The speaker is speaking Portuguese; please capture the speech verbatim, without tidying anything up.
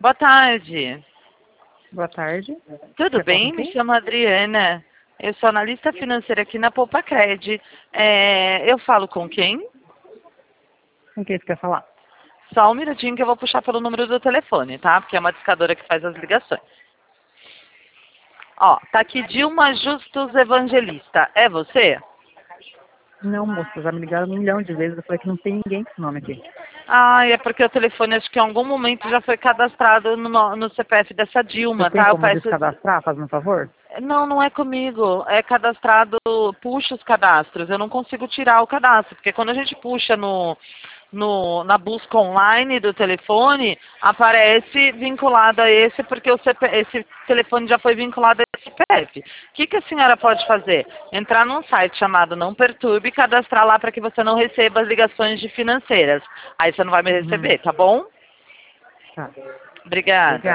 Boa tarde. Boa tarde. Tudo Quer falar bem? com Me quem? chamo Adriana. Eu sou analista financeira aqui na Poupa Cred. É, eu falo com quem? Com quem você quer falar? Só um minutinho que eu vou puxar pelo número do telefone, tá? Porque é uma discadora que faz as ligações. Ó, tá aqui Dilma Justus Evangelista. É você? Não, moça, já me ligaram um milhão de vezes. Eu falei que não tem ninguém com esse nome aqui. Ah, é porque o telefone acho que em algum momento já foi cadastrado no, no C P F dessa Você Dilma, tem tá? Eu como peço... descadastrar, faz um favor? Não, não é comigo. É cadastrado, puxa os cadastros. Eu não consigo tirar o cadastro, porque quando a gente puxa no, no, na busca online do telefone, aparece vinculado a esse, porque o C P, esse telefone já foi vinculado a esse C P F. O que, que a senhora pode fazer? Entrar num site chamado Não Perturbe e cadastrar lá para que você não receba as ligações de financeiras. Aí você não vai me Uhum. receber, tá bom? Tá. Obrigada. Obrigada.